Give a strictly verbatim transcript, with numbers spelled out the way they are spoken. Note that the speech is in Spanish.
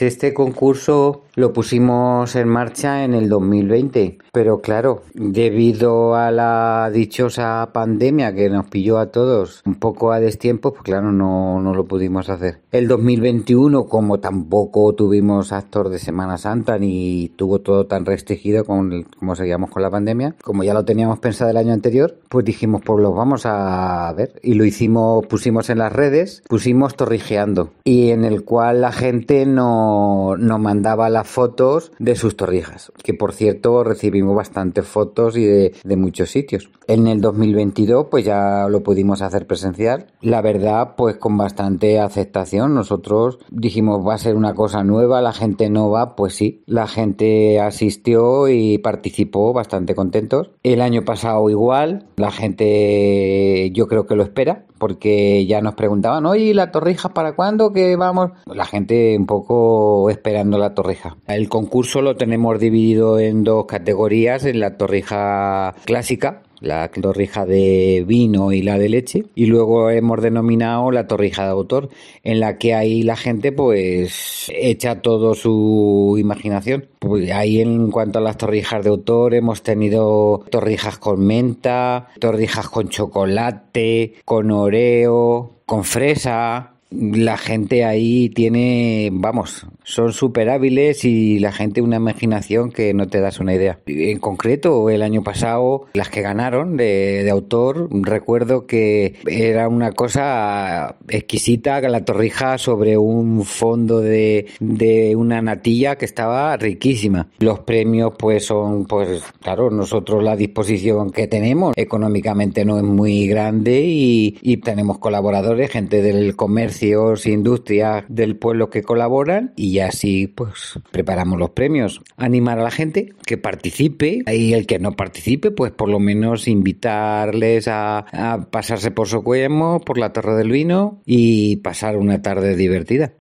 Este concurso lo pusimos en marcha en el dos mil veinte, pero claro, debido a la dichosa pandemia que nos pilló a todos un poco a destiempo, pues claro, no, no lo pudimos hacer. El dos mil veintiuno, como tampoco tuvimos actor de Semana Santa ni tuvo todo tan restringido con el, como seguíamos con la pandemia, como ya lo teníamos pensado el año anterior, pues dijimos, pues lo vamos a ver. Y lo hicimos, pusimos en las redes, pusimos Torrijeando, y en el cual la gente nos no mandaba las fotos de sus torrijas, que por cierto recibimos bastantes fotos y de, de muchos sitios. En el dos mil veintidós pues ya lo pudimos hacer presencial, la verdad pues con bastante aceptación. Nosotros dijimos, va a ser una cosa nueva, la gente no va, pues sí, la gente asistió y participó bastante contentos. El año pasado igual, la gente yo creo que lo espera, porque ya nos preguntaban, oye, ¿la torrija para cuándo? ¿Que vamos? La gente un poco esperando la torrija. El concurso lo tenemos dividido en dos categorías, en la torrija clásica, la torrija de vino y la de leche, y luego hemos denominado la torrija de autor, en la que ahí la gente pues echa todo su imaginación. Pues ahí en cuanto a las torrijas de autor hemos tenido torrijas con menta, torrijas con chocolate, con oreo, con fresa. La gente ahí tiene, vamos, son súper hábiles y la gente una imaginación que no te das una idea. En concreto, el año pasado, las que ganaron de, de autor, recuerdo que era una cosa exquisita, la torrija sobre un fondo de, de una natilla que estaba riquísima. Los premios pues son, pues claro, nosotros la disposición que tenemos económicamente no es muy grande y, y tenemos colaboradores, gente del comercio, industrias del pueblo que colaboran, y así pues preparamos los premios. Animar a la gente que participe, y el que no participe pues por lo menos invitarles a, a pasarse por Socuellamos, por la Torre del Vino y pasar una tarde divertida.